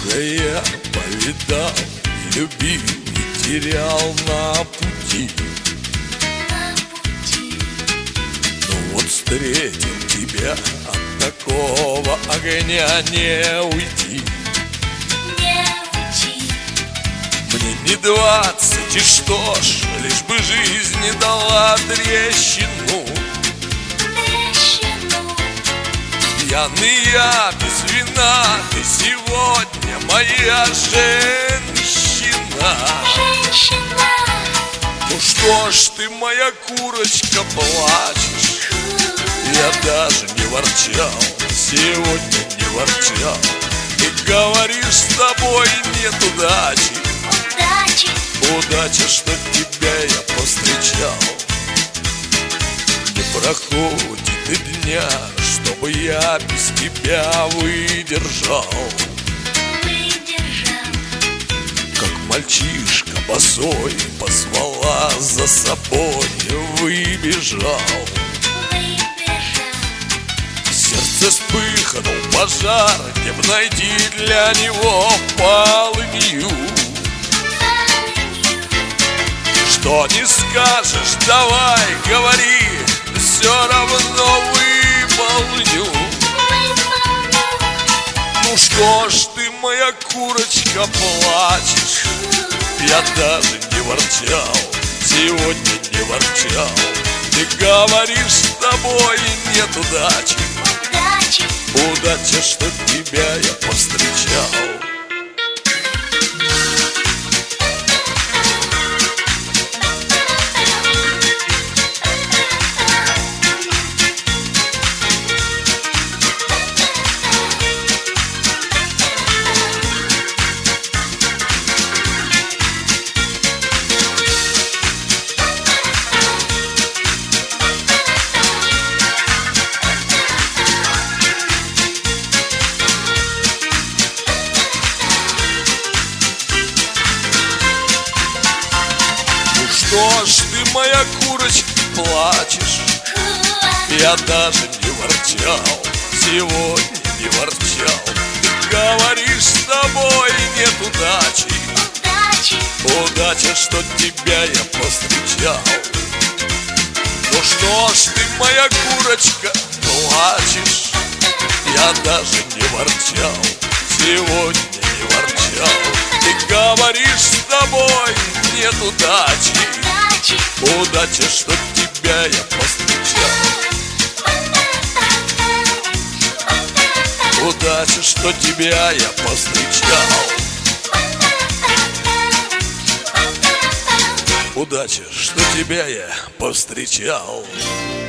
Много я повидал, и любил, и терял на пути. Ну вот встретил тебя, от такого огня не уйти. Мне не 20, и что ж, лишь бы жизнь не дала трещину. Пьяный я без вина, ты сегодня моя женщина. Ну что ж ты, моя курочка, плачешь? Я даже не ворчал, сегодня не ворчал. Ты говоришь, с тобой нет удачи. Удача, что тебя я повстречал. Не проходит и дня, чтобы я без тебя выдержал. Как мальчишка босой позвала за собой, выбежал. В сердце вспыхнул пожар, где б найти для него полынью. Что не скажешь, давай, говори, все равно выполню. Ну что ж ты, моя курочка, плачешь? Я даже не ворчал, сегодня не ворчал. Ты говоришь, с тобой нет удачи. Удача, что тебя я повстречал. Что ж ты, моя курочка, плачешь? Я даже не ворчал, сегодня не ворчал. Ты говоришь, с тобой нет удачи. Удача, что тебя я повстречал. Ну что ж ты, моя курочка, плачешь? Я даже не ворчал, сегодня не ворчал. Ты говоришь, с тобой нет удачи. Удача, что тебя я повстречал. Удача, что тебя я повстречал. Удача, что тебя я повстречал.